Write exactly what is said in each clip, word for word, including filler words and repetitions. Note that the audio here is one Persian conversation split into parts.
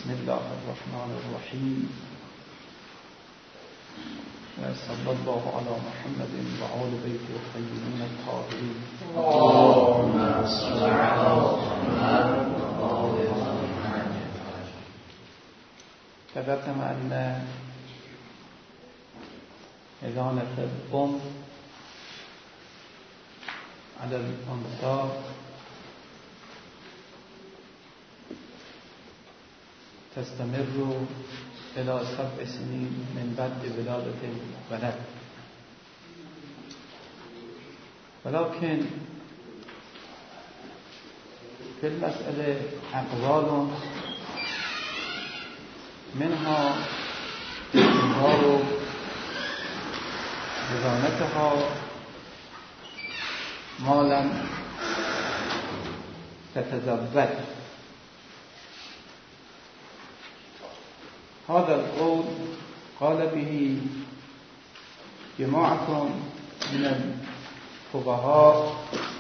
بسم الله الرحمن الرحیم و صلی الله علی محمد و آل بیت الطیبین الطاهرین. اللهم صل علی محمد و آل محمد. تقدم أن حضانة الأم على الأنثى تستمر إلى سبع سنين من بعد ولادة الولد، ولكن في المسألة أقوال منها استمرار حضانتها ما لم تتزوج. هذا القول قال به جماعة من الفقهاء،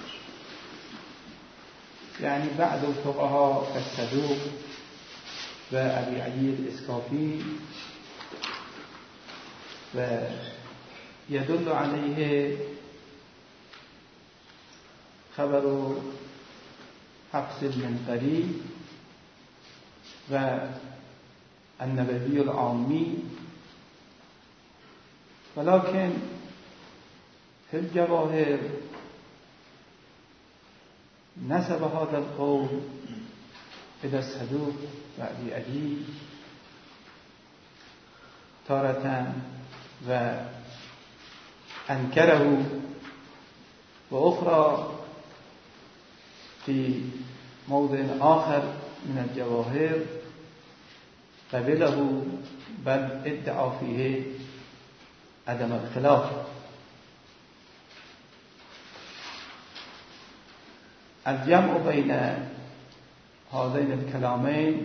يعني بعض الفقهاء كالصدوق وأبي علي الإسكافي، ويدل عليه خبر حفص المنقري والنبوي العامي. ولكن في الجواهر نسب هذا القول إلى الصدوق وأبي علي تارة وأنكره، وأخرى في موضع آخر من الجواهر قبله، بل ادعى فيه عدم الخلاف. الجمع بين هذين الكلامين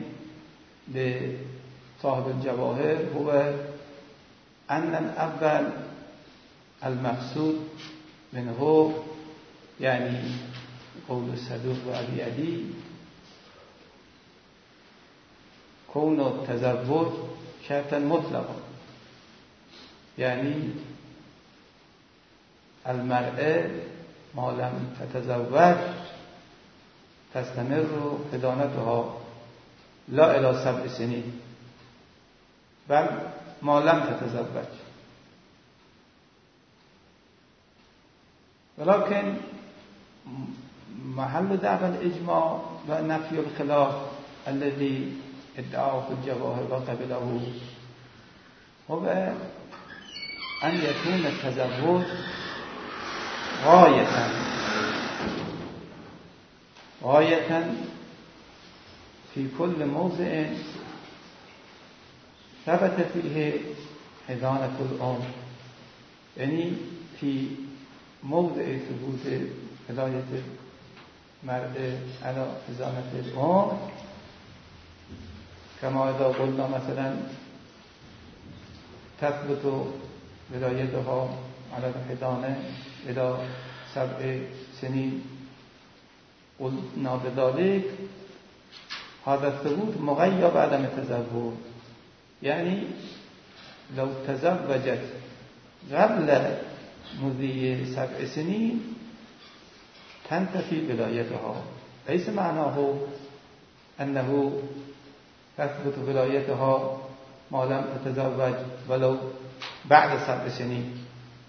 لصاحب الجواهر هو أن الأول المقصود منه يعني قول الصدوق وأبي علي كون التزوج شرطا مطلقا، يعني المرأة ما لم تتزوج تستمر حضانتها لا إلى سبع سنين بل ما لم تتزوج. ولكن محل دعوى الإجماع ونفي الخلاف الذي ادعاه في الجواهر وقبله هو أن يكون التزوج غاية غاية في كل موضع ثبت فيه حضانة الأم، يعني في موضع ثبوت ولاية المرء على حضانة الأم، كما إذا قلنا مثلا تثبت ولايتها على الحضانة إلى سبع سنين، قلنا بذلك هذا الثبوت مغير بعدم التزوج، يعني لو تزوجت قبل مضي سبع سنين تنتفي ولايتها، ليس معناه أنه تثبت ولايتها ما لم تتزوج ولو بعد سبع سنين.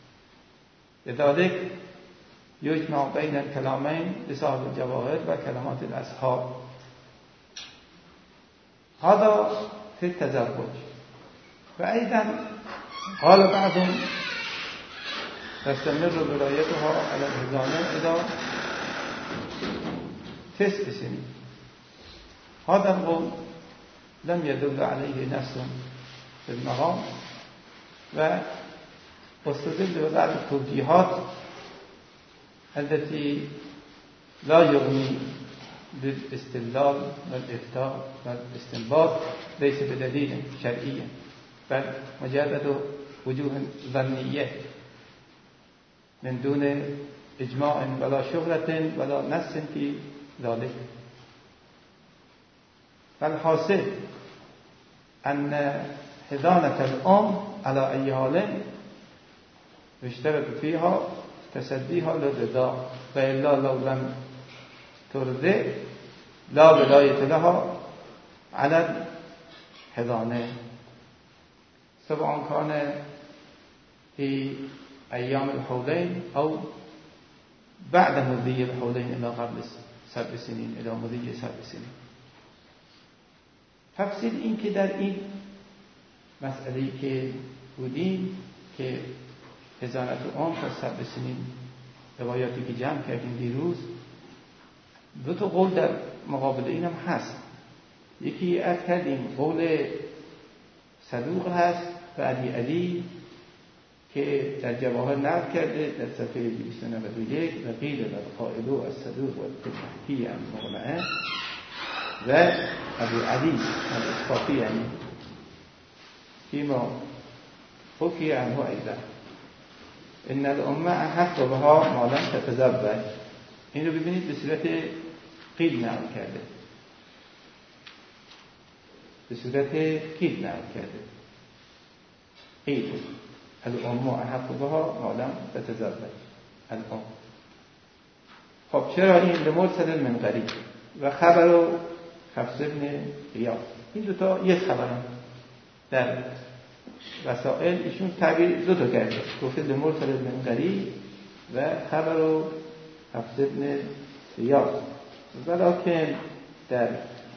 لذلك يجمع بين الكلامين لصاحب الجواهر وكلمات الأصحاب. هذا في التزوج. فأيضا قال بعضهم تستمر ولايتها على الحضانة إلى تسع سنين. هذا القول لم يدل عليه نص في المقام، واستدل ببعض التوجيهات التي لا يغني بالاستدلال والافتاء والاستنباط، ليس بدليل شرعي بل مجرد وجوه ظنية من دون إجماع ولا شهرة ولا نص في ذلك. فالحاصل ان حضانة الام على ای حال اشترط فيها تصديها للرضا والا لو لم ترضع لا ولایت لها على الحضانه سواء كان في ایام الحولین او بعد مضی الحولین الى قبل سبع سنین الى مضی سبع سنین. تفصیل این که در این مسئله‌ای که بودیم که حضانت ام تا سبع سنین روایاتی که جمع کردیم دیروز دو تا قول در مقابل این هم هست. یکی از کردیم قول صدوق هست و علی علی که در جواهر نقل کرده در صفحه دویست و نود و یک و قیل و قائلو از صدوق و تحقی هم مغلعه و ابو علی الاسقافی یعنی فیما حکی عنه ایضا ان الامه احق بها ما لم تتزوج. این رو ببینید به صورت قیل نقل کرده، به صورت قیل نقل کرده قیل الامه احق بها ما لم تتزوج الام. خب چرا این لمرسل المنقری و خبر و حفص ابن غیاث این دوتا یک خبر هم در وسائل ایشون تعبیر دوتا کرده، گفته لمرسل المنقری و خبر و حفص ابن غیاث، ولیکن در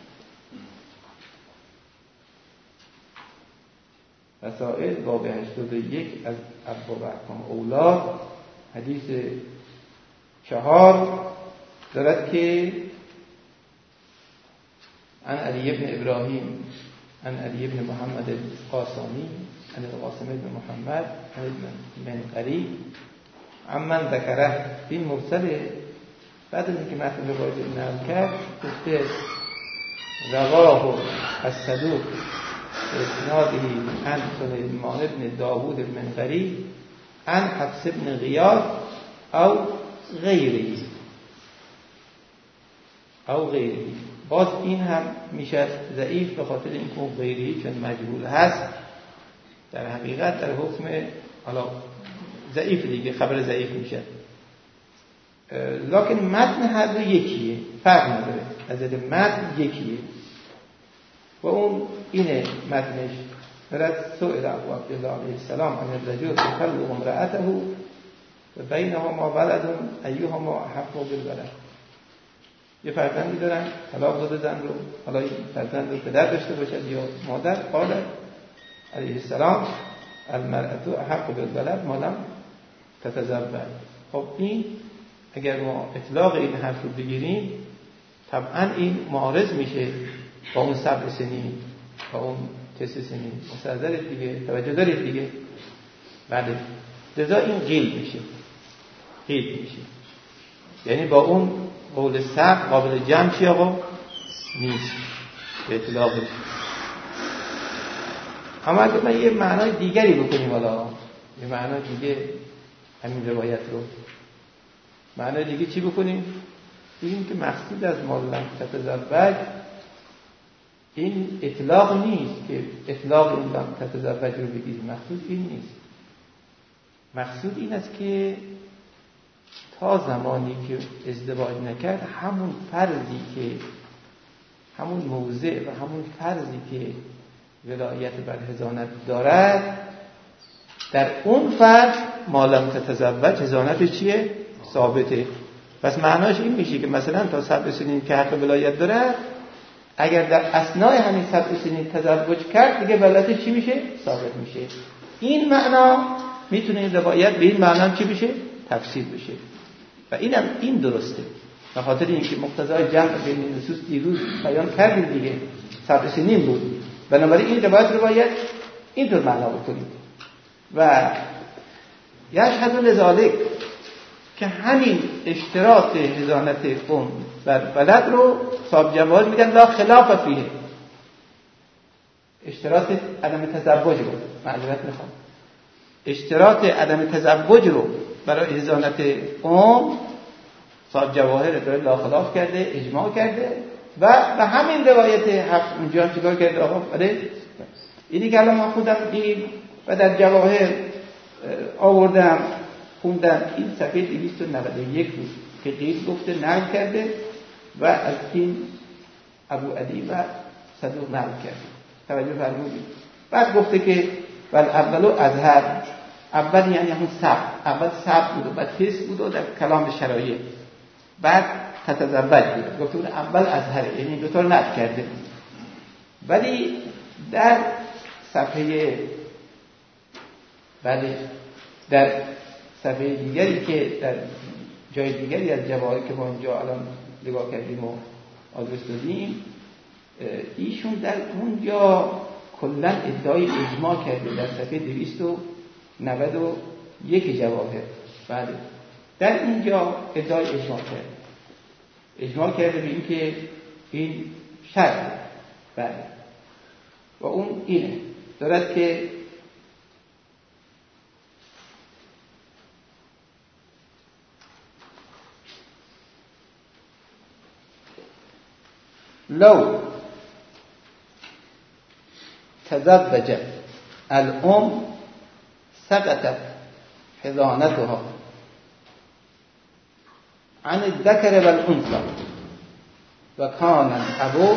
وسائل باب هشتاد و یک از ابواب احکام اولاد حدیث چهار دارد که عن علی بن ابراهیم عن علی بن محمد القاسمی عن القاسم بن محمد عن المنقری عمن ذکره این مرسل. بعد از اینکه متن روایت نقل کرد گفته رواه الصدوق اسناده عن سلیمان بن داوود المنقری عن حفص بن غیاث او غیره او غیره. باز این هم میشه ضعیف به خاطر اینکه اون غیره چون مجهول هست در حقیقت در حکم حالا ضعیف دیگه خبر ضعیف میشه، لکن متن هر دو یکیه، فرق نداره، از متن یکیه و اون اینه متنش برد سئل ابو عبدالله علیه السلام عن الرجل تخلو امرأته و بینهما ولد ایهما احق بالولد. یه فرزندی دارن طلاق داده زن رو، حالا این فرزند رو پدر داشته باشد یا مادر، قال علیه السلام المرأة احق بالولد ما لم تتزوج. خب این اگر ما اطلاق این حرف رو بگیریم طبعا این معارض میشه با اون سبع سنین با اون تسع سنین. مستحضرت دیگه، توجه دارید دیگه. بله لذا این قیل میشه قیل میشه یعنی با اون قول سبع قابل جمع چی آقا نیست به اطلاقش. اما اگر من یه معنای دیگری بکنیم، حالا یه معنای دیگه همین روایت رو معنای دیگه چی بکنیم؟ بگیم که مقصود از ما لم تتزوج این اطلاق نیست که اطلاق این لم تتزوج رو بگیریم، مقصود این نیست. مقصود این است که تا زمانی که ازدواج نکرد همون فرضی که همون موضع و همون فرضی که ولایت بر حضانت دارد در اون فرض ما لم تتزوج حضانت چیه؟ ثابته. پس معناش این میشه که مثلا تا سبع سنین که حق ولایت داره اگر در اثناء همین سبع سنین تزوج کرد دیگه ولایتش چی میشه؟ ثابت میشه. این معنا میتونه این روایت به این معنا چی بشه؟ تفسیر بشه و اینم این درسته. به خاطر اینکه مقتضای جمع بین نصوص دیروز بیان کردیم دیگه سبع سنین بود، بنابراین این روایت روایت اینطور معنا بکنید و یشهد لذالک که همین اشتراط حضانت ام بر ولد رو صاحب جواز میگن لا خلاف فیه. اشتراط عدم تزوج رو معذرت میخوام اشتراط عدم تزوج رو برای حضانت ام صاحب جواهر داره لا خلاف کرده، اجماع کرده و به همین روایت حق اونجا چیکار کرده آقا؟ اینی که الان من خودم دید و در جواهر آوردم خوندم، این صفحه دویست و نود و یک بود که قیل گفته نقل کرده و از این ابو علی و صدوق نقل کرده. توجه فرمودید. بعد گفته که ول اولو اظهر، اول یعنی همون سبت، اول سبت بود و بعد حس بود و در کلام شرایع، بعد تتزوج بود. گفته بود اول اظهر، یعنی دو تا رو نقل کرده. ولی در صفحه بله در صفحه دیگری که در جای دیگری از جواهر که ما اینجا الان نگاه کردیم و آدرس دادیم، ایشون در اونجا کلا ادعای اجماع کرده در صفحه دویست و نود و یک جواهر. بله در اینجا ادعای اجماع کرده، اجماع کرده به این که این شرط. بله و اون اینه دارد که لو تزوج الام سقطت حضانتها عن الذكر والانثى وكان الابو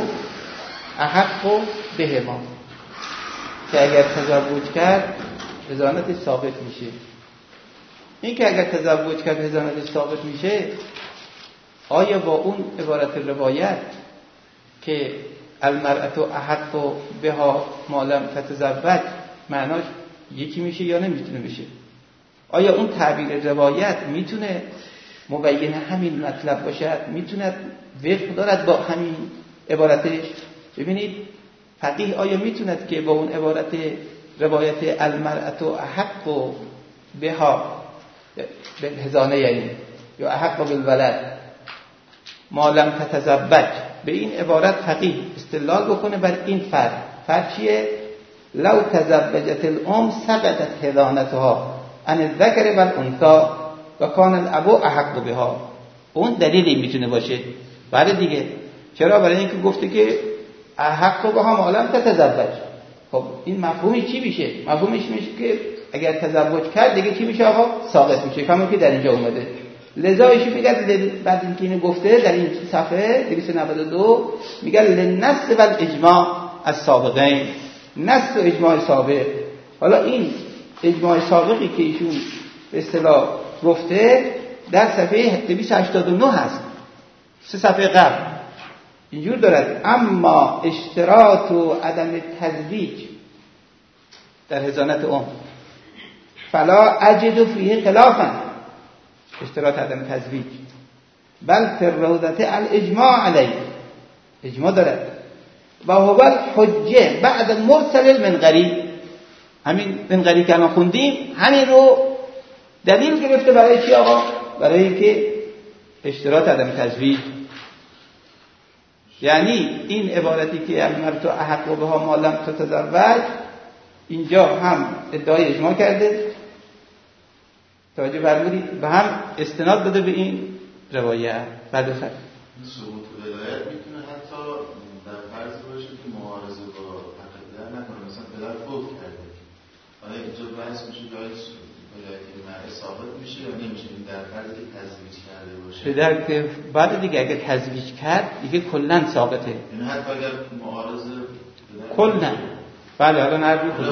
احق بهما. که اگر تزوج کرد حضانت ثابت میشه. این که اگر تزوج کرد حضانت ثابت میشه، آیا با اون عبارت روایت که المرأة احق بها ما لم تتزوج معناش یکی میشه یا نمیتونه میشه؟ آیا اون تعبیر روایت میتونه مبین همین مطلب باشد؟ میتونه وفق دارد با همین عبارتش؟ ببینید فقیه آیا میتوند که با اون عبارت روایت المرأة احق بها بالحضانه یعنی یا احق بالولد ما لم تتزوج، به این عبارت فقیه استدلال بکنه بر این فرق؟ فرق چیه؟ لو تزوجت الام سقطت حضانتها عن الذکر والانثى و کان الابو احق بها. اون دلیلی میتونه باشه. بله دیگه. چرا؟ برای اینکه گفته که احق بها ما لم تتزوج. خب این مفهومی چی میشه؟ مفهومش میشه که اگر تزوج کرد دیگه چی میشه آقا؟ ساقط میشه. همون که در اینجا اومده. لذا ایشون میگه بعد اینکه اینو گفته در این صفحه دویست و نود و دو میگه للنص و الاجماع السابقین، نص و اجماع سابق. حالا این اجماع سابقی که ایشون به اصطلاح گفته در صفحه دویست و هشتاد و نه هست، سه صفحه قبل اینجور دارد: اما اشتراط و عدم تزویج در حضانت ام فلا اجد فیه خلافا، اشتراط عدم تزویج، بل فی الروضة الاجماع علیه، اجماع دارد. و هو الحجه بعد مرسل المنقری، همین منقری که الان خوندیم همین رو دلیل گرفته برای چی آقا؟ برای اینکه اشتراط عدم تزویج، یعنی این عبارتی که المرأة احق بها ما لم تتزوج اینجا هم ادعای اجماع کرده، توجه فرمودید، و هم استناد داده به این روایت. بعد از ثبوت ولایت میتونه حتی در فرض باشه که معارضه با عقیده نکنه، مثلا پدر فوت کرده، آیا اینجا بحث میشه که آیا ولایت مرد ثابت میشه یا نمیشه؟ این در فرض که تزویج کرده باشه پدر که بعد دیگه اگه تزویج کرد دیگه کلا ثابته، یعنی حتی اگر معارضه کلا. بله الان عرض می‌کنم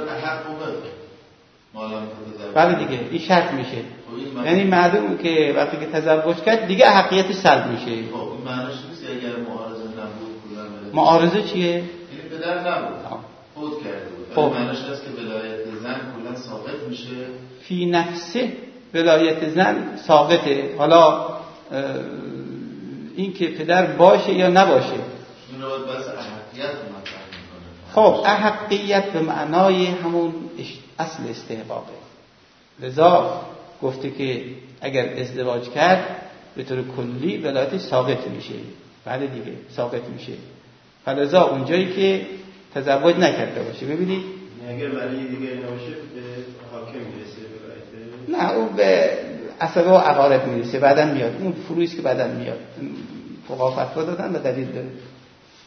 بله دیگه این شرط میشه، یعنی معلومه که وقتی که تزوج کرد دیگه حقیقتش سلب میشه. خب این معنیش نیست اگر معارضه نبود کلا. معارضه چیه؟ یعنی پدر نبود فوت کرده بود، خب معنیش هست که ولایت زن کلا ثابت میشه. فی نفسه ولایت زن ثابته، حالا این که پدر باشه یا نباشه این رو باید بس احقیت مطرح میکنه. خب احقیت به معنای همون اصل استحقاقه، لذا گفته که اگر ازدواج کرد به طور کلی ولایتش ثابت میشه. بله دیگه ثابت میشه، فلذا اونجایی که تزوج نکرده باشه. ببینید اگر ولی دیگه نباشه به حاکم میرسه ولایت، نه اون به عصبه و عقارب میرسه، بعدن میاد اون فرویست که بعدن میاد. فقها فتوا دادن و دلیل داره.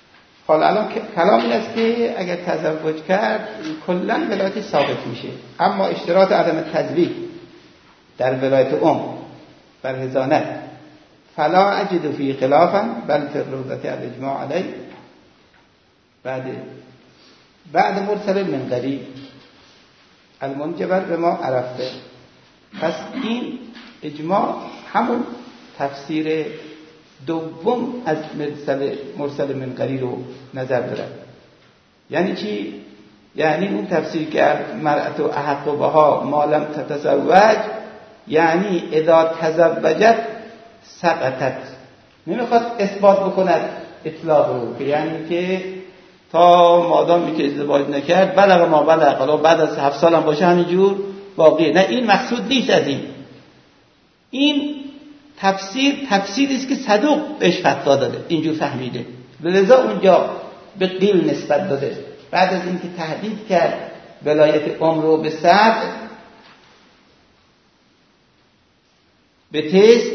حالا الان کلام این است که اگر تزوج کرد کلا ولایت ثابت میشه، اما اشتراط عدم تزویج در ولایت ام بر حضانت فلا اجد فی خلافا بل فی الروضة الاجماع علیه بعد بعد مرسل من قریب المنجبر به ما عرفته. پس این اجماع همون تفسیر دوم از مرسل مرسل من قریب رو نظر دارد. یعنی چی؟ یعنی اون تفسیر که مرأت احق بها ما لم تتزوج، یعنی اذا تزوجت سقطت. نمیخواد اثبات بکند اطلاق رو، که یعنی که تا مادامی که ازدواج نکرد بلغ ما بلغ، حالا بعد از هفت سال هم باشه همینجور باقیه. نه، این مقصود نیست از این. این تفسیر تفسیری است که صدوق بهش فتوا داده، اینجور فهمیده، لذا اونجا به قیل نسبت داده. بعد از اینکه تهدید کرد ولایت ام رو به صد به تست،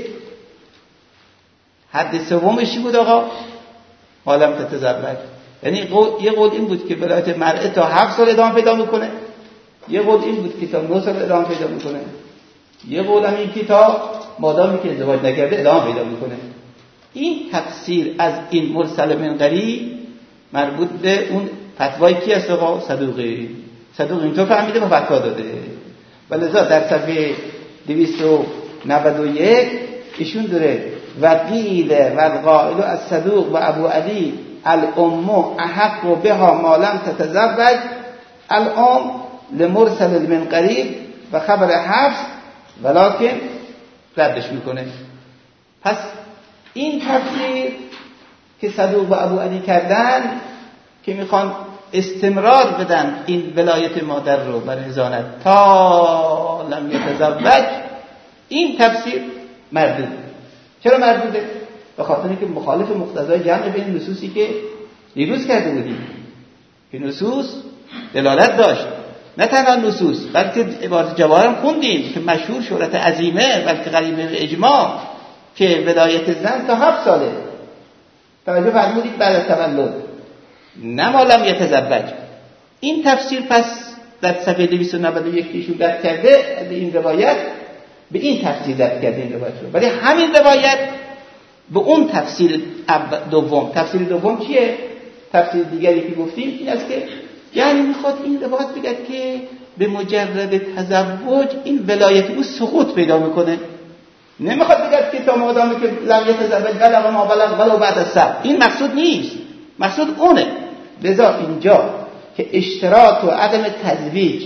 حد سومش بود آقا حالم تتزوج. یعنی یه قول این بود که ولایت مرأه تا هفت سال ادامه پیدا میکنه، یه قول این بود که تا نه سال ادامه پیدا میکنه، یه قول هم این که تا مادامی که ازدواج نکرده ادامه پیدا میکنه. این تفسیر از این مرسل من قریب مربوط به اون فتوای کی است آقا؟ صدوقی. صدوق اینطور فهمیده و فتوا داده. ولذا در صفحه دویست و نود و یک ایشون داره وقیل و القائل از صدوق و ابو علی الام احق بها ما لم تتزوج الام لمرسل من قریب و خبر حفص ولکن ردش میکنه. پس این تفسیر که صدوق و ابو علی کردن که میخوان استمرار بدن این ولایت مادر رو بر حضانت تا لم یتزوج، این تفسیر مردود. چرا مردوده؟ به خاطر اینکه مخالف مقتضای جمع بین نصوصی که دیروز کرده بودیم، که نصوص دلالت داشت. نه تنها نصوص بلکه عبارت جواهر هم خوندیم که مشهور شهرت عظیمه بلکه قریب به اجماع که ولایت زن تا هفت ساله. توجه فرمودید بعد از تولد، نه ما لم یتزوج. این تفسیر پس در صفحه دویست و نود و یک ایشون درک کرده از این روایت، به این تفسیر درک کرده این روایت رو. ولی همین روایت به اون تفسیر دوم، تفسیر دوم چیه؟ تفسیر دیگری که گفتیم این است که یعنی میخواد این روایت بگه که به مجرد تزوج این ولایت او سقوط پیدا میکنه. نمیخواد بگه که تا مادامی که لم یتزوج بلغ ما بلغ ولو بعد از سب. این مقصود نیست، مقصود اونه. لذا اینجا که اشتراط و عدم تزویج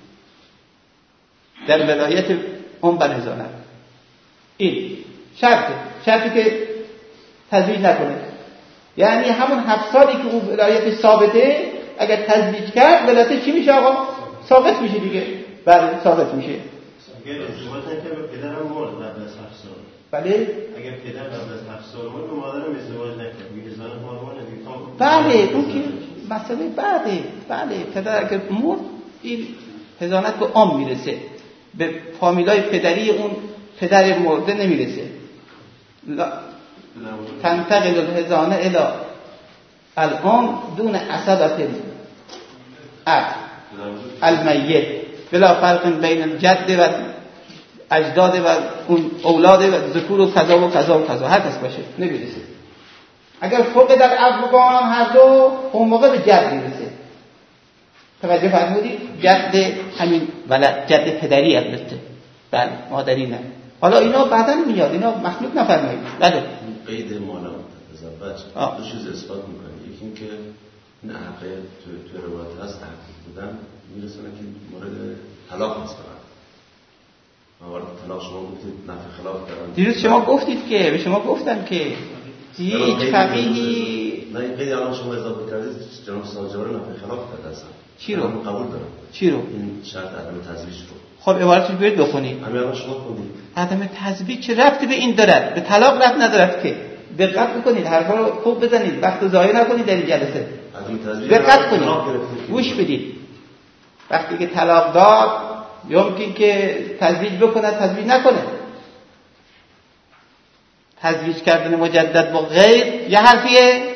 در ولایت اون بر حضانت، این شرطه، شرطی که تزویج نکنه. یعنی همون هفت سالی که اون ولایت ثابته اگر تزویج کرد ولایت چی میشه آقا؟ ساقط میشه دیگه. بله ساقط میشه. اگر ازدواج نکرد به پدرم مرد بعد از هفت سال. بله. اگر پدر بعد از هفت سال مرد به مادرم ازدواج نکرد میگه زن هورمون دیگه. بله اون که مسئله بعده. بله پدر اگر مرد این حضانت به عام میرسه، به فامیلای پدری اون پدر مرده نمیرسه. لا تنتقل الحضانه الى الام دون عصبت الاب المیت بلا فرق بین الجد و اجداد و اون اولاد و ذکور و کذا و کذا و کذا هر کس باشه نمیرسه. اگر فوق در ابوان هر دو اون موقع به جد میرسه. توجه فرمودید؟ جد همین ولد جد پدری البته، بله مادری نه. حالا اینا بعداً میاد، اینا مخلوط نفرمایید. بله قید مالا تزوج دو چیز اثبات میکنه. یکی این که این حقه تو تو روایت هست حقیقی بودن میرسونه که مورد طلاق هست. موارد طلاق شما گفتید نفی خلاف دارن. دیروز شما گفتید که به شما گفتم که هیچ فقیهی نه این قید الان شما اضافه کردید جناب ساجوار نفی خلاف کرده هستن. چی رو؟ قبول دارم. چی رو؟ این شرط عدم تزویج رو. خب عبارتش برید بخونید. همین الان شما خوندید. عدم تزویج چه ربطی به این دارد؟ به طلاق ربط ندارد که. دقت بکنید، حرفا رو خوب بزنید، وقت ضایع نکنید در این جلسه. عدم تزویج دقت کنید. گوش بدید. وقتی که طلاق داد یمکن که تزویج بکنه، تزویج نکنه. تزویج کردن مجدد با غیر یه حرفیه،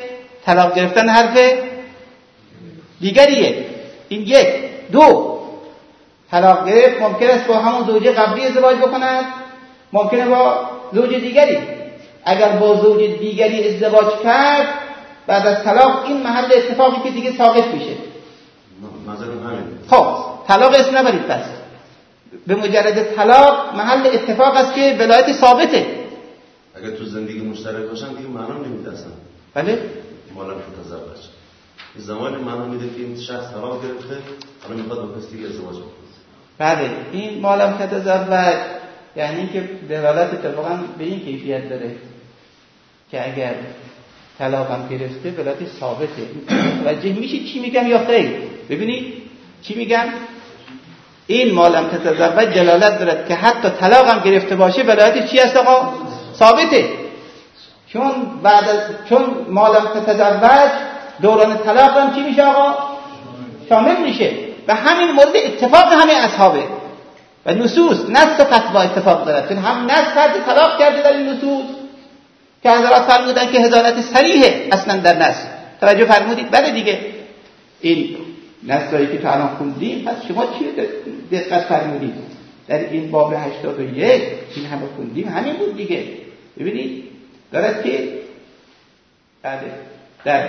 طلاق گرفتن حرف دیگریه. این یک. دو، طلاق گرفت ممکن است با همون زوج قبلی ازدواج بکند، ممکنه با زوج دیگری. اگر با زوج دیگری ازدواج کرد بعد از طلاق این محل اتفاقی که دیگه ساقط میشه. نظرم همین. خب طلاق اسم نبرید. پس به مجرد طلاق محل اتفاق است که ولایت ثابته. اگر تو زندگی مشترک باشن دیگه معنا نمیده اصلا. بله؟ مالا متزوج. زمانی معنا میده که این شخص طلاق گرفته، حالا میخواد با کسی دیگه ازدواج کنه. بله، این مالا متزوج یعنی که دلالت اتفاقا به این کیفیت داره که اگر طلاق هم گرفته ولایت ثابته. متوجه میشید چی میگم یا خیر؟ ببینید چی میگم. این مالا متزوج دلالت دارد که حتی طلاق هم گرفته باشه ولایت چی است آقا؟ ثابته. چون بعد از چون مالا متزوج دوران طلاق هم چی میشه آقا؟ شامل میشه. و همین مورد اتفاق همه اصحابه و نصوص نص فتوا اتفاق دارد. چون هم نص فرد طلاق کرده در این نصوص که حضرات فرمودن که حضانت صریحه اصلا در نص. توجه فرمودید؟ بله دیگه این نصایی که تو الان خوندیم پس شما چی دقت فرمودید در این باب هشتاد و یک این همه خوندیم همین بود دیگه. ببینید دارد که بله در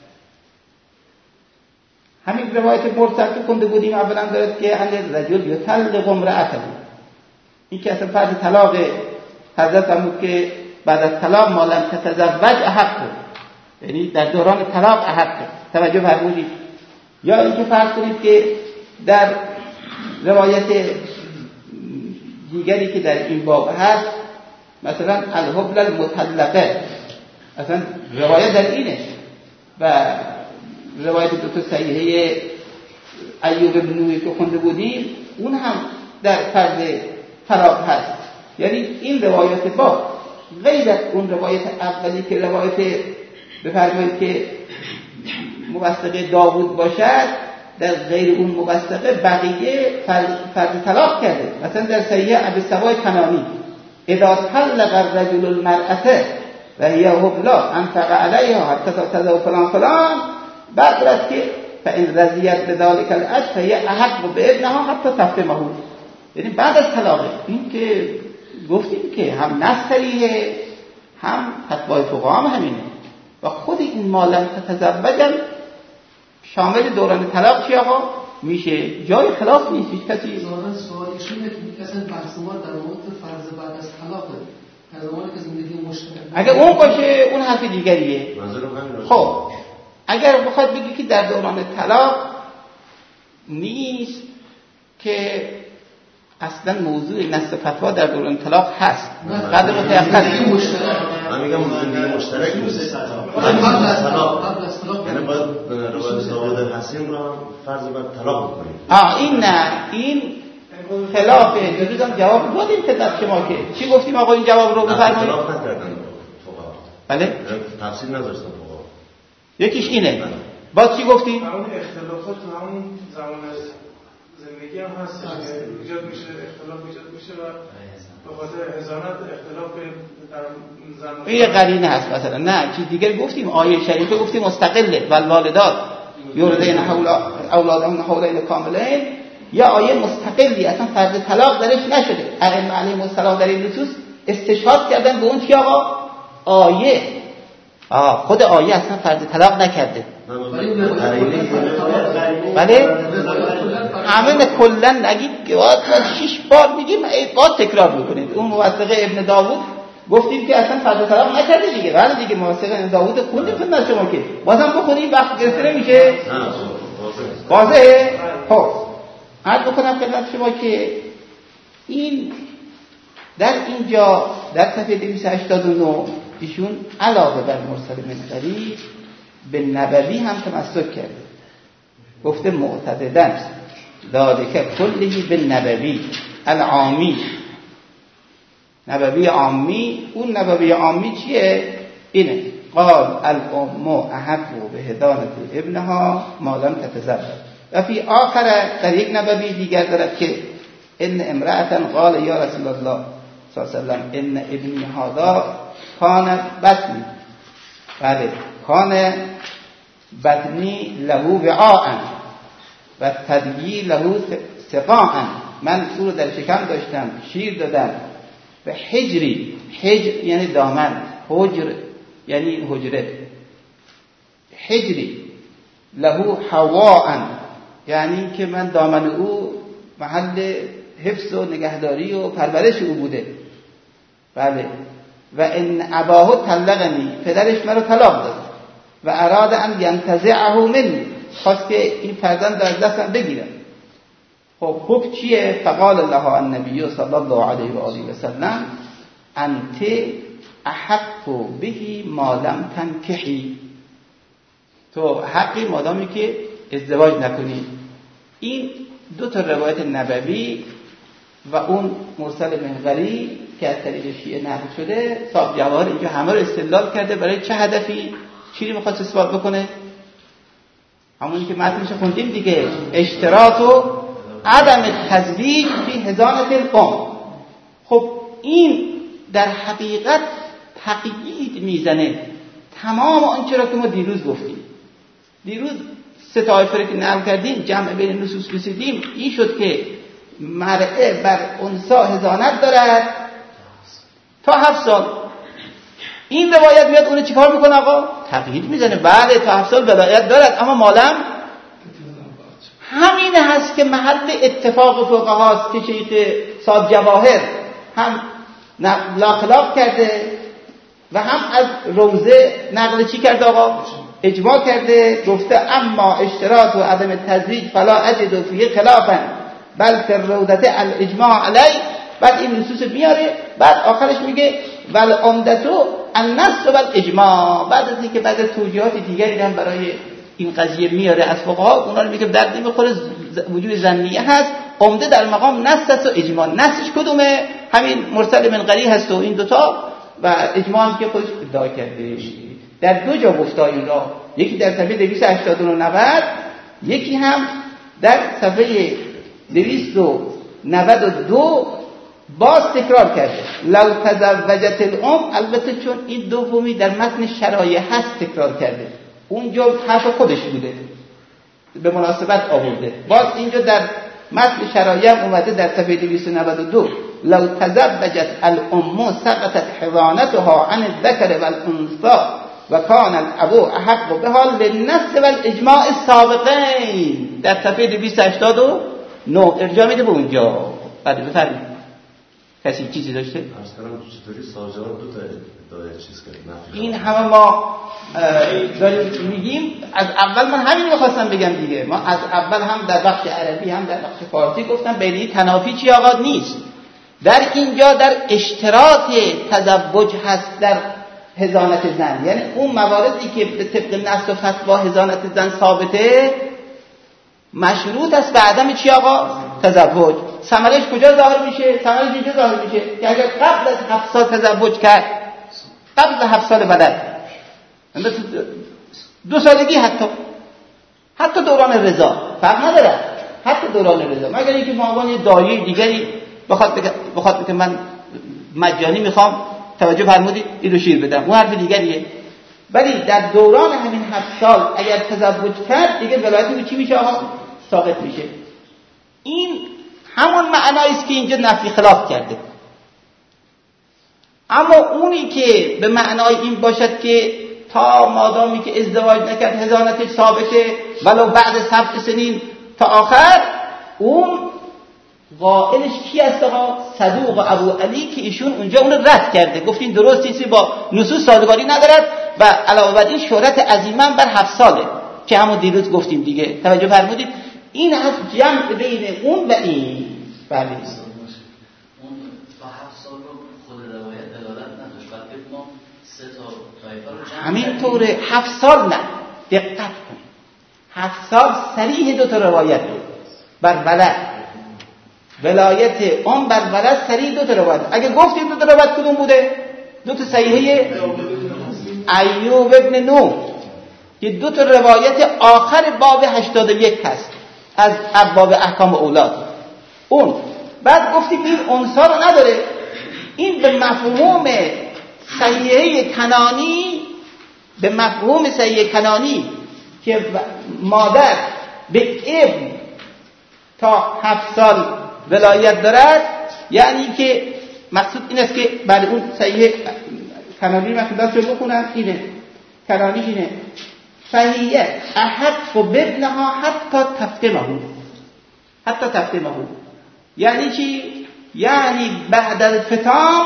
همین روایت مرسل که خونده بودیم اولا دارد که ان رجل یطلق امرأته، این که اصلا فرض طلاق حضرت فرمود که بعد از طلاق ما لم تتزوج احق، یعنی در دوران طلاق احق. توجه فرمودید؟ یا اینکه فرض کنید که در روایت دیگری که در این باب هست مثلا الحبل المطلقه، اصلا روایت در اینه و روایت دو تا صحیحه ایوب بن نوحی که خونده بودیم اون هم در فرض طلاق هست. یعنی این روایت با غیر از اون روایت اولی که روایت بفرمایید که موثقه داوود باشد، در غیر اون موثقه بقیه فرض طلاق کرده. مثلا در صحیح ابی سوای کنانی اذا طلق الرجل المرأة و هي حبلا انفق علیها حتی تتزوج فلان فلان، بعد رد که فإن رضیت بذلك الأجر فهي احق بابنها حتی تفتمه. یعنی بعد از طلاق این که گفتیم که هم نصریه هم فتوای فقها هم همینه و خود این مالم تتزوجم شامل دوران طلاق چی آقا میشه، جای خلاف نیست. هیچ کسی ظاهرا سوالشون اینه که اصلا بحث ما در مورد فرض بعد از طلاقه، در زمانی که زندگی مشترک اگه اون باشه اون حرف دیگریه. خب اگر بخواد بگی که در دوران طلاق نیست که اصلا موضوع نص فتوا در دوران طلاق هست بعد متأخر من میگم زندگی مشترک نیست قبل از طلاق، یعنی باید روایت داوود حسین را فرض بر طلاق بکنیم. آه این نه، این خلاف دیروز هم جواب دادیم خدمت شما که چی گفتیم آقا این جواب رو بفرمایید. خلاف نکردن فقها. بله تفسیر نذاشتن فقها. یکیش اینه. باز چی گفتیم؟ همون اختلافات تو همون زمان زندگی هم هست که ایجاد میشه، اختلاف ایجاد میشه و به خاطر هزانت اختلاف در زمان این قرینه هست. مثلا نه چیز دیگر گفتیم، آیه شریفه گفتیم مستقله والوالدات یولدین اولادهن حولین کاملین، یا آیه مستقلی اصلا فرض طلاق درش نشده. ائمه علیهم السلام در این نصوص استشهاد کردن به اون که آقا آیه آه خود آیه اصلا فرض طلاق نکرده. بله همه کلا نگید که باید شش بار میگیم باید تکرار میکنید. اون موثقه ابن داوود گفتیم که اصلا فرض طلاق نکرده دیگه. بله دیگه موثقه ابن داوود خوندیم خدمت شما که بازم بخونیم وقت گرفته نمیشه. واضحه؟ خب عرض بکنم خدمت شما که این در اینجا در صفحه دویست و هشتاد و نه ایشون علاوه بر مرسل من غریب به نبوی هم تمسک کرده. گفته معتقدن ذالک کلهی به نبوی العامی. نبوی عامی، اون نبوی عامی چیه؟ اینه قال الام احق به هدانت ابنها ما لم تتزوج. و فی آخر در یک نبوی دیگر دارد که ان امرأة قال یا رسول الله صلی الله علیه و سلم ان ابنی هذا کان بطنی بله کان بدنی لهو وعاء و تدیی لهو سقاء، من او رو در شکم داشتم، شیر دادم. به حجری، حجر یعنی دامن، حجر یعنی حجره، حجری لهو حواء یعنی که من دامن او محل حفظ و نگهداری و پرورش او بوده. بله و ان اباه طلقنی، پدرش مرا طلاق داد. و اراد ان ینتزعه منی، خواست که این فرزند در دستم بگیرم. خب حکم چیه؟ فقال الله النبی صلی الله علیه و آله و سلم انت احق به ما لم تنکحی، تو حقی مادامی که ازدواج نکنی. این دو تا روایت نبوی و اون مرسل منقری که از طریق شیعه نقل شده، صاحب جواهر اینجا همه رو استدلال کرده. برای چه هدفی؟ چی رو میخواست اثبات بکنه؟ همونی که متنش خوندیم دیگه، اشتراط و عدم تزویج فی حضانة الام. خب این در حقیقت تقیید میزنه تمام آنچه را که ما دیروز گفتیم. دیروز سه طایفه رو که نقل کردیم، جمع بین نصوص رسیدیم، این شد که مرأه بر انثی حضانت دارد تا هفت سال. این روایت میاد اون چیکار میکنه آقا؟ تقیید میزنه. بله تا هفت سال ولایت دارد، اما مالم همین هست که محل اتفاق فقهاست که شیخ صاحب جواهر هم لا خلاف کرده و هم از روزه نقل چی کرده آقا؟ اجماع کرده. گفته اما اشتراط و عدم تزویج فلا اجد فیه خلافا بل فی الروضه الاجماع علی. بعد این نصوص میاره، بعد آخرش میگه ول عمدتو النص و الاجماع. بعد از اینکه بعد توجیهات دیگری هم برای این قضیه میاره از فقها، اونا رو میگه درد نمیخوره، وجود ظنیه هست، عمده در مقام نص است و اجماع. نصش کدومه؟ همین مرسل منقری هست و این دوتا، و اجماع هم که خودش ادعا کرده. در دو جا گفته این را، یکی در صفحه دویست و هشتاد و نه، یکی هم در صفحه دویست و نود و دو باز تکرار کرده لو تزوجت الام. البته چون این دومی در متن شرایع هست تکرار کرده، اونجا حرف خودش بوده به مناسبت آورده. باز اینجا در متن شرایع هم اومده در صفحه دویست و نود و دو لو تزوجت الام سقطت حضانتها عن الذکر والانثى و کان الابو احق بها للنص والاجماع السابقین. در صفحه دویست و هشتاد و نه ارجاع میده به اونجا. بعد بفرمایید کسی چیزی داشته؟ از کنم چطوری ساجار دو تا ادعای چیز کرد؟ این همه ما داریم میگیم. از اول من همین رو خواستم بگم دیگه. ما از اول هم در بخش عربی هم در بخش فارسی گفتم بین این تنافی چی آقا نیست. در اینجا در اشتراط تزوج هست در حضانت زن، یعنی اون مواردی که به طبق نص و فتوا حضانت زن ثابته مشروط است به عدم چی آقا؟ تزوج. ثمرش کجا ظاهر میشه؟ ثمرش اینجا ظاهر میشه که اگر قبل از هفت سال تزوج کرد، قبل از هفت سال ولد، دو سالگی، حتی حتی دوران رضا فرق نداره، حتی دوران رضا، مگر اینکه مامان دایی دیگری بخواد بخواد که من مجانی میخوام توجه فرمودید این رو شیر بدم، اون حرف دیگریه. ولی در دوران همین هفت سال اگر تزوج کرد دیگه ولایتی به چی میشه آقا؟ ساقط میشه. این همون معنایی است که اینجا نفی خلاف کرده. اما اونی که به معنای این باشد که تا مادامی که ازدواج نکرد حضانتش ثابته ولو بعد سبع سنین تا آخر، اون قائلش کی است آقا؟ صدوق ابو علی که ایشون اونجا اون رد کرده، گفتین درست نیست، با نصوص سازگاری ندارد و علاوه بر این شهرت عظیما بر هفت ساله که همون دیروز گفتیم دیگه. توجه فرمودید؟ این از جمع بین اون و این. بله اون تا هفت سال رو خود روایت دلالت نداشت، بلکه ما سه تا طایفه رو جمع همین طوره. هفت سال نه، دقت کن، هفت سال صریح دو تا روایت بر ولد، ولایت اون بر ولد صریح دو تا روایت. اگه گفتیم دو تا روایت کدوم بوده؟ دو تا صحیحه ایوب ابن نو که دو تا روایت آخر باب هشتاد و یک هست از ابواب احکام اولاد. اون بعد گفتیم این عنصر رو نداره، این به مفهوم صحیحه کنانی به مفهوم صحیح کنانی که مادر به ابن تا هفت سال ولایت دارد، یعنی که مقصود این است که بعد اون صحیح کنانی من خدمت رو بخونم، اینه کنانی اینه فهیه احق و ببنها حتی تفتمه حتی تفتمه یعنی چی؟ یعنی بعد الفتام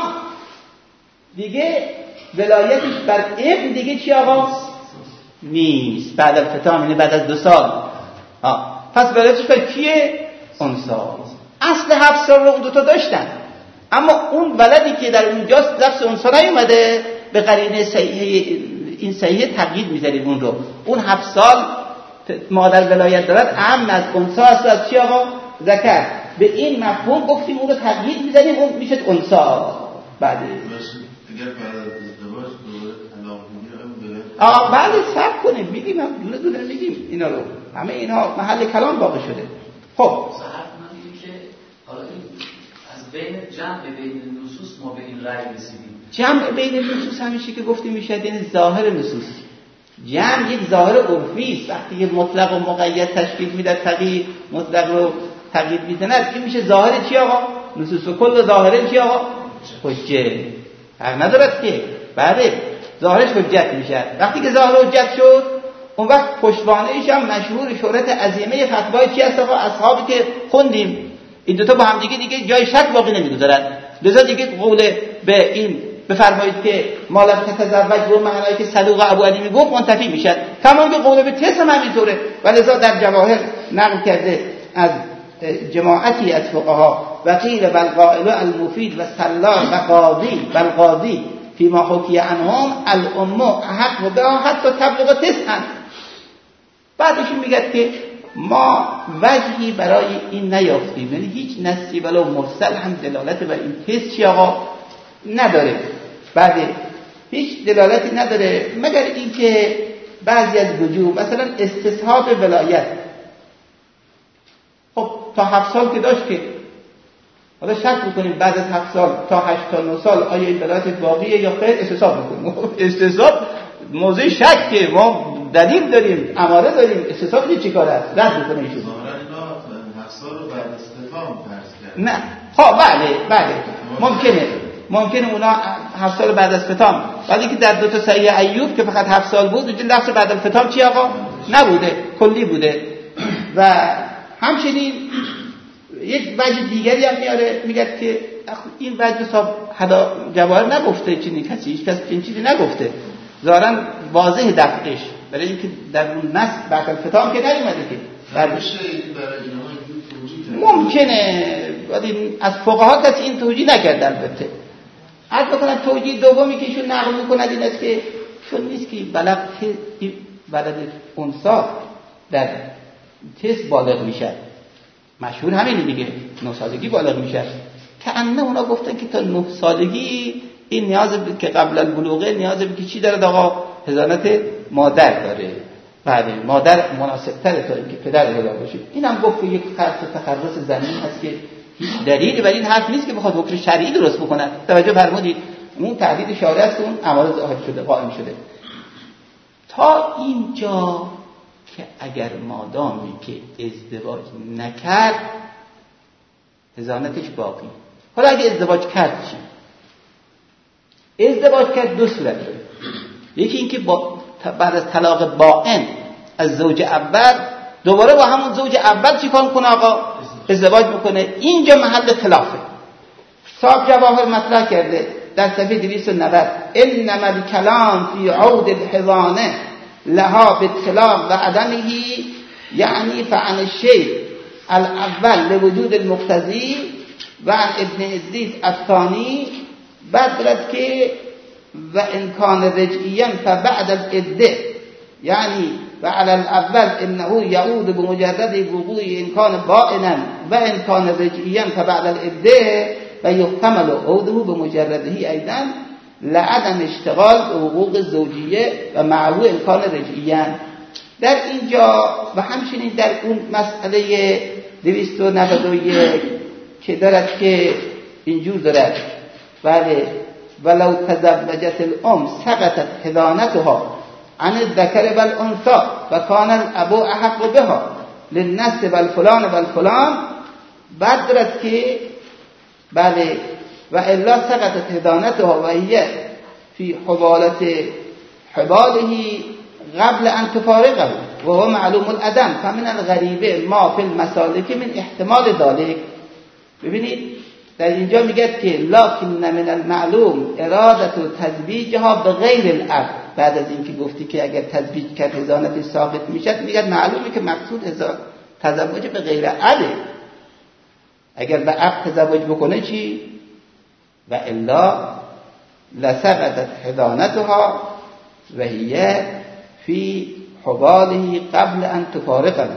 دیگه ولایتش بر ابن دیگه چی آقا؟ نیست. بعد الفتام یعنی بعد از دو سال. آه. پس ولایتش بر کیه؟ انسا. اصل هفت سال رو اون دوتا داشتن، اما اون ولدی که در اونجاست لفظ انسا نیومده، به قرینه صحیح این صحیح تقیید میذاریم اون رو. اون هفت سال مادر ولایت دارد اهم از انسا است. از چی آقا؟ ذکر. به این مفهوم گفتیم اون رو تقیید میذاریم، اون میشه انسا. بعد اگر بعد از ازدواج دوباره طلاق میگیره آه بعد صبر کنیم میگیم، هم دونه دونه میگیم اینا رو، همه اینا محل کلام واقع شده. خب صحت من میگیم که حالا این از بین جمع بین نصوص ما به این رأی رسیدیم. جمع بین نصوص همیشه که گفتیم میشه یعنی ظاهر نصوص. جمع یک ظاهر عرفی است. وقتی که مطلق و مقید تشکیل میده، تقیید مطلق رو تقیید میزند، این میشه ظاهر چی آقا؟ نصوص. و کل ظاهر چی آقا؟ حجه. حق ندارد که بعد ظاهرش حجت میشه. وقتی که ظاهر حجت شد، اون وقت پشتوانه‌اش هم مشهور شهرت عظیمه فتوای چی است آقا؟ اصحابی که خوندیم. این دو تا با هم دیگه دیگه جای شک باقی نمیگذارن. لذا دیگه قول به این بفرمایید که مالک تتزوج به معنایی که صدوق ابو علی میگفت منتفی میشد. تمام که قول به تس هم همینطوره. و لذا در جواهر نقل کرده از جماعتی از فقها و قیل بل قائل المفید و سلار و قاضی بل قاضی فیما حکی عنهم الامه حق و بها حتی تبلغ تسعن. بعدش میگه که ما وجهی برای این نیافتیم، یعنی هیچ نصی ولو مرسل هم دلالت بر این تس چی آقا نداره. بعد هیچ دلالتی نداره مگر اینکه بعضی از وجوه مثلا استصحاب ولایت. خب تا هفت سال که داشت که حالا شک میکنیم بعد از هفت سال تا هشت تا نه سال آیا این ولایت باقیه یا خیر، استصحاب میکنیم. استصحاب موضوع شکه، ما دلیل داریم، اماره داریم، استصحاب چی کار است؟ رد میکنه ایشون. هفت سال رو بعد از ختام فرض کرد. نه خب بله بله ممکنه ممکنه اونا هفت سال بعد از ختام، ولی که در دو تا صحیح ایوب که فقط هفت سال بود اونجا لفظ بعد از ختام چی آقا نبوده، کلی بوده. و همچنین یک وجه دیگری هم میاره، میگه که این وجه صاحب حدا جواهر نگفته چنین کسی، هیچ کس این چیزی نگفته، ظاهرا واضح دفعش برای اینکه در اون نص بعد از ختام که نیومده که برای اینها ممکنه، ولی از فقها کسی این توجیه نکرد. البته عرض بکنم توجیه دومی که ایشون نقل میکنند این است که چون نیست که بلغ بلد انسا در تست بالغ میشه، مشهور همین دیگه، نه سالگی بالغ میشه، که انه اونا گفتن که تا نه سالگی این نیاز که قبل البلوغه نیاز به که چی داره آقا؟ حضانت مادر داره. بله مادر مناسب تره تا اینکه پدر حضا باشه. این هم گفت که یک خرص تخرص زمین هست که هیچ دلیلی برای این حرف نیست که بخواد حکم شرعی درست بکنه. توجه فرمودید اون تحدید شارع است که اون امر ظاهر شده قائم شده. تا اینجا که اگر مادامی که ازدواج نکرد حضانتش باقی. حالا اگه ازدواج کرد چی؟ ازدواج کرد دو صورت داره. یکی اینکه با بعد از طلاق باین از زوج اول دوباره با همون زوج اول چی کار میکنه آقا؟ ازدواج میکنه. اینجا محل خلافه. صاحب جواهر مطرح کرده در صفحه دویست و نود انما الکلام فی عود الحضانه لها بالطلاق و عدمه، یعنی فعن الشیء الاول لوجود المقتضی و عن ابن عزیز الثانی بدرد که و امکان رجعیاً فبعد العده، یعنی و علی الاول انه یعود بمجرد وقوع امکان بائنا و امکان رجعیاً فبعد العده و یحتمل عوده بمجرده ایضا لعدم اشتغال حقوق زوجیه و معه امکان رجعیاً. در اینجا و همچنین در اون مسئله دویست و نود و یک که دارد که اینجور دارد بله ولو تزوجت الام سقطت حضانتها عن الذکر والانثى و کان الاب احق بها للنسب والفلان والفلان. بعد دارد که بله و الا سقطت هدانتها و هي فی حوالت حباله قبل ان تفارقه و هو معلوم العدم فمن الغریبه ما فی المسالک من احتمال ذلك. ببینید در اینجا میگه که لکن من المعلوم ارادت تزویجها به غیر الاب. بعد از اینکه گفتی که اگر تزویج کرد هزانتش ثابت میشد، میگه معلومه که مقصود تزوج به غیر ابه. اگر به اب تزوج بکنه چی؟ و الا لسقطت حضانتها و هی فی حباله قبل ان تفارقه.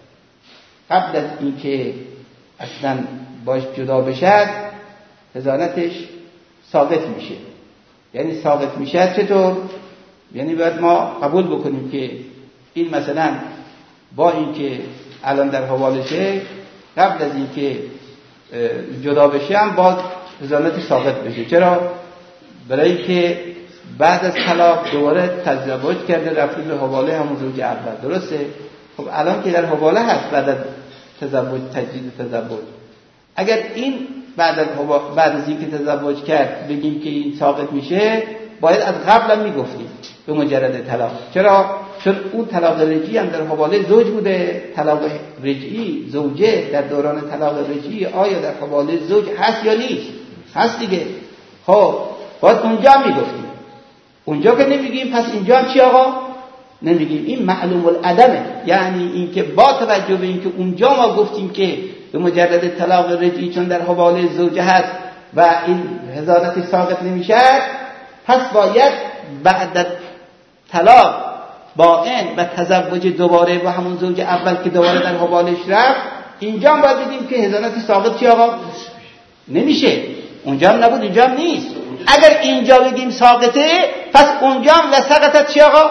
قبل از اینکه اصلا باش جدا بشد حضانتش ثابت میشه. یعنی ثابت میشه چطور؟ یعنی باید ما قبول بکنیم که این مثلا با اینکه الان در حوالشه قبل از اینکه جدا بشه هم باز حضانتش ثابت بشه. چرا؟ برای که بعد از طلاق دوباره تزوج کرده رفته به حواله همون زوج اول. درسته؟ خب الان که در حواله هست بعد از تزوج تجدید تزوج، اگر این بعد از بعد از اینکه تزوج کرد بگیم که این ساقط میشه، باید از قبل هم میگفتیم به مجرد طلاق. چرا؟ چون اون طلاق رجعی هم در حواله زوج بوده. طلاق رجعی زوجه در دوران طلاق رجعی آیا در حواله زوج هست یا نیست؟ هست دیگه. خب باید اونجا هم میگفتیم. اونجا که نمیگیم پس اینجا هم چی آقا؟ نمیگیم. این معلوم العدمه. یعنی اینکه با توجه به اینکه اونجا ما گفتیم که به مجرد طلاق رجعی چون در حواله زوجه هست و این حضانت ساقط نمیشه، پس باید بعد از طلاق باین و تزوج دوباره با همون زوج اول که دوباره در حوالش رفت، اینجا هم باید بدیم که حضانت ساقط چی آقا؟ نمیشه. اونجا هم نبود، اینجا هم نیست. اگر اینجا بگیم ساقطه، پس اونجا هم لسقطت چی آقا؟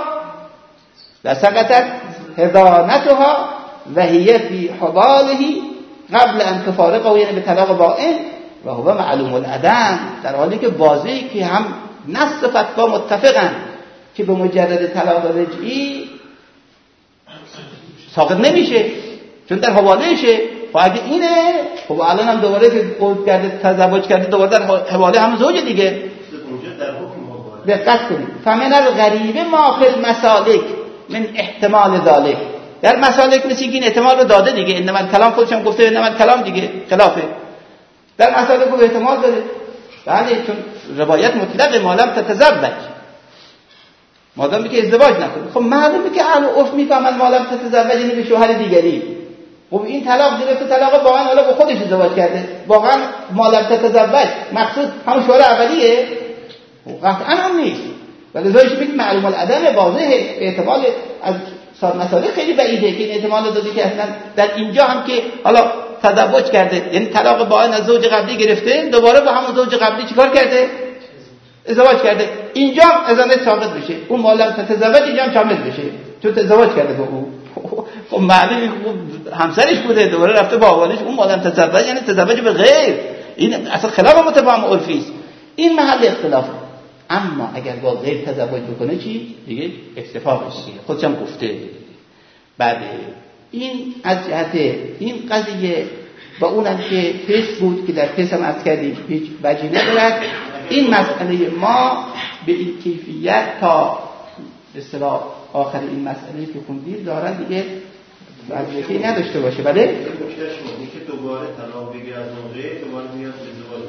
لسقطت حضانتها و هی فی حباله قبل ان تفارقه، یعنی به طلاق باین و هو معلوم العدم، در حالی که واضحه که هم نص فتوا متفقن که به مجرد طلاق رجعی ساقط نمیشه چون در حوالهشه. خب اگه اینه، خب الان هم دوباره که قول کرده تزوج کرده دوباره در حواله هم زوج دیگه. دقت کنید. فمن الغریبه ما فی المسالک من احتمال ذلك. در مسالک مثل این احتمال رو داده دیگه. انما الکلام خودش هم گفته انما الکلام دیگه خلافه. در مسالک رو احتمال داره. بله، چون روایت مطلق ما لم تتزوج، مادامی که ازدواج نکنه. خب معلومه که اهل عرف میفهمن ما لم تتزوج یعنی به شوهر دیگری. خب این طلاق گرفته، طلاق واقعا حالا با خودش ازدواج کرده، واقعا ما لم تتزوج مقصود همون شوهر اولیه؟ قطعا هم نیست. ولی زایش میگه معلوم العدم واضحه. احتمال از مسائل خیلی بعیده که این احتمال داده که اصلا در اینجا هم که حالا تزوج کرده، یعنی طلاق باین از زوج قبلی گرفته، دوباره با همون زوج قبلی چیکار کرده؟ ازدواج کرده. اینجا هم ازدواج ثابت بشه. اون مالم تزوج اینجا هم شامل بشه چون تزوج کرده با اون. خب معلومه همسرش بوده، دوباره رفته با حوالش. اون مالم تزوج یعنی تزوج به غیر. این اصلا خلاف متفاهم عرفی است. این محل اختلافه. اما اگر با غیر تزوج بکنه چی؟ دیگه اکتفا بشه. خودش هم گفته. بعد این از جهت این قضیه با اونم که پیش بود که در پیش هم از کردیم هیچ وجهی ندارد. این مسئله ما به این کیفیت تا اصطلاح آخر این مسئله که خوندید دارن دیگه وجهی نداشته باشه. بله؟ مشکلش اینه که دوباره طلاق بگیره از موقع دوباره میاد ازدواج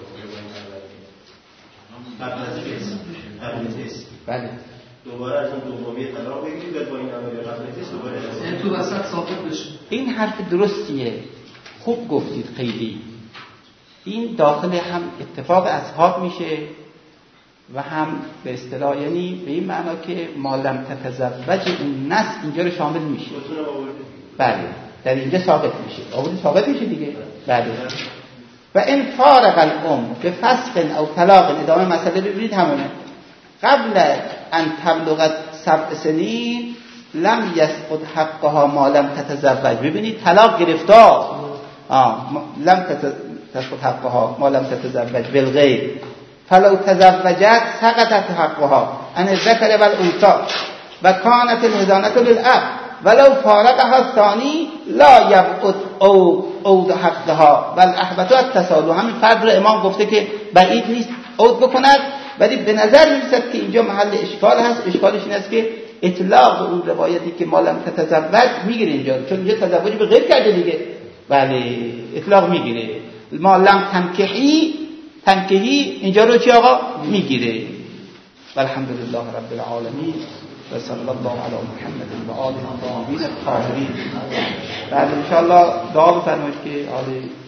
کنه قبل از تست. قبل تست. بله. دوباره از اون دومی طلاق بگیرید بعد با این عمل قبل تست دوباره این تو وسط ثابت بشه. این حرف درستیه. خوب گفتید خیلی. این داخل هم اتفاق اصحاب میشه و هم به اصطلاح یعنی به این معنا که ما لم تتزوج این نص اینجا رو شامل میشه. بله، در اینجا ثابت میشه. آورد ثابت میشه دیگه. بله. و ان فارق الام به فسق او طلاق، ادامه مسئله ببینید همونه. قبل ان تبلغ سبع سنین لم یسقط حقها ما لم تتزوج. ببینید طلاق گرفته آه لم تسقط حقها ما لم تتزوج بالغیر فلو تزوجت سقطت حقها عن الذکر والانثى و کانت الهدانه للاب ولو فارقها الثانی لا یبعد او عود حقها بل احبط التسالو. همین فرد رو امام گفته که بعید نیست عود بکند، ولی به نظر میرسد که اینجا محل اشکال هست. اشکالش این است که اطلاق اون روایتی که ما لم تتزوج میگیره اینجا، چون اینجا تزوجی به غیر کرده دیگه. بله اطلاق میگیره. ما لم تنکحی تنکحی اینجا رو چی آقا میگیره. والحمدلله رب العالمین و صلی الله علی محمد و آله الطاهرین الطاهرین. بعد ان شاء الله دعا بفرمایید که آل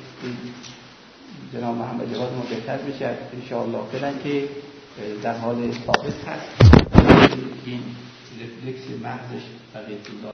جناب محمد جواد ما بهتر بشه ان شاء الله، بدن که در حال ثابت هست این رفلکس مغزش بقیه